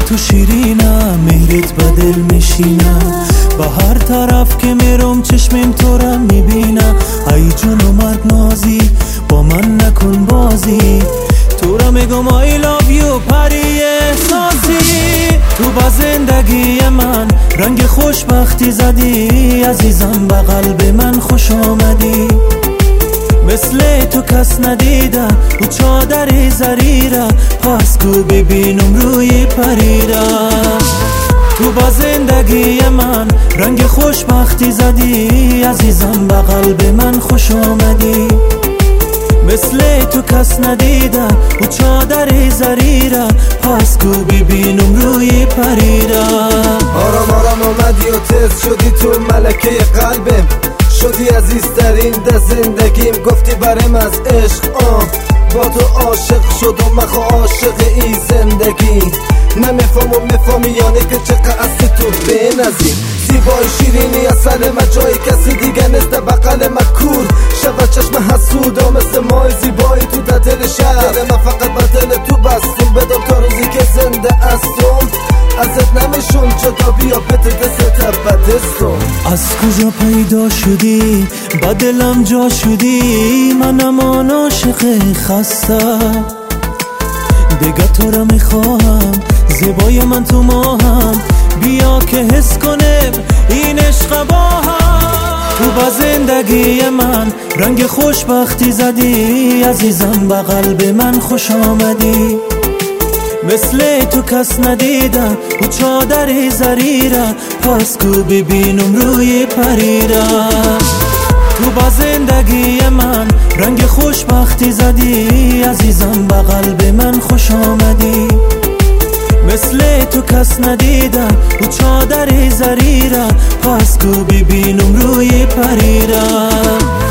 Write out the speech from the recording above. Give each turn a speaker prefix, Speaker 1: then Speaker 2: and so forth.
Speaker 1: تو شیرینم، مهرت بدل میشینم. با هر طرف که میرم چشمم تو را میبینم. ای جون و مرگ نازی، با من نکن بازی. تو را میگم I love you پری احساسی. تو با زندگی من رنگ خوشبختی زدی. عزیزم با قلب من خوش آمدی. مثل تو کس ندیده و چادر زریره. پس کو ببینم روی پریره. تو با زندگی من رنگ خوشبختی زدی. عزیزم با قلب من خوش آمدی. مثل تو کس ندیده و چادر زریره. پس کو ببینم روی پریره.
Speaker 2: آرام آرام آمدی و تز شدی تو ملکه قلبم. شدی عزیزترین در زندگیم. گفتی برم از عشق با تو عاشق شدم. مخوا عاشق ای زندگی. نمیفهم و میفهمی یعنی که چقدر از تو بنزی. زیبای شیرینی اصل ما جای کسی دیگه نیست. بقل ما کور شود چشم حسودا مثل مای زیبایی تو در دل شهر. دل من فقط با دل تو بستم. بدم تا روزی که زنده هستم. ازت نمیشون جدا بیا بده دست بدستم.
Speaker 1: از کجا پیدا شدی با دلم جا شدی. منم آن عاشق خسته دیگه تو را میخواهم. زیبای من تو ماهم. بیا که حس کنم این عشق با هم. تو با زندگی من رنگ خوشبختی زدی. عزیزم با قلب من خوش آمدی. مثل تو کس ندیده و چادر زریره. پس کو ببینم روی پریره. تو با زندگی من رنگ خوشبختی زدی. عزیزم با قلب من خوش آمدی. مثل تو کس ندیده و چادر زریره. پس کو ببینم روی پریره.